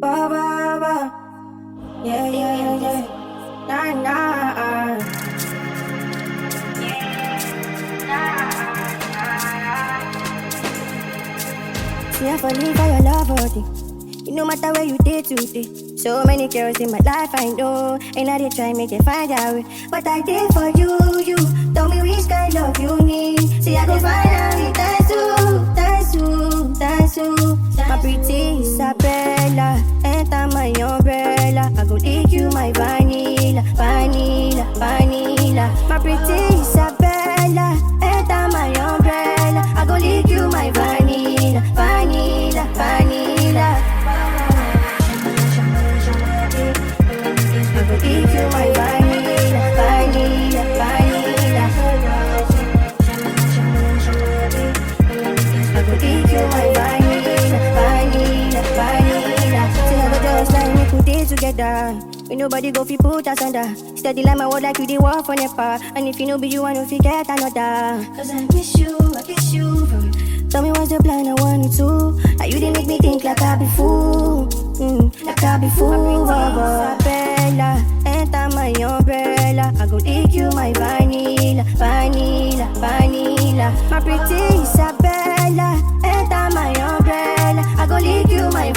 Ba ba ba. Yeah, yeah, yeah, yeah. Nah, nah. See, I fall in for your love, all day. It no matter where you did today. So many girls in my life I know, and I did try make it find out way. But I did for you, you tell me which kind of you need. See, I go find out it, that's you. My pretty Isabella, enter my umbrella. I go leak you my vanilla, vanilla, vanilla. My pretty Isabella, enter my umbrella. I go leak you my vanilla, vanilla, vanilla. I go leak you my vanilla, vanilla, vanilla. I go leak you my vanilla, vanilla, vanilla. Say I go just like me put it together. We nobody go fi put us under. Steady like my word like you the war for Nepal. And if you know be you, I know forget another. Cause I miss you for real. Tell me what's the plan, I want it to. Like you didn't make me think like I be fool. Like I be fool. Isabella, enter my umbrella. I go leak you my vanilla, vanilla, vanilla. My pretty Isabella, enter my umbrella. I go leak you my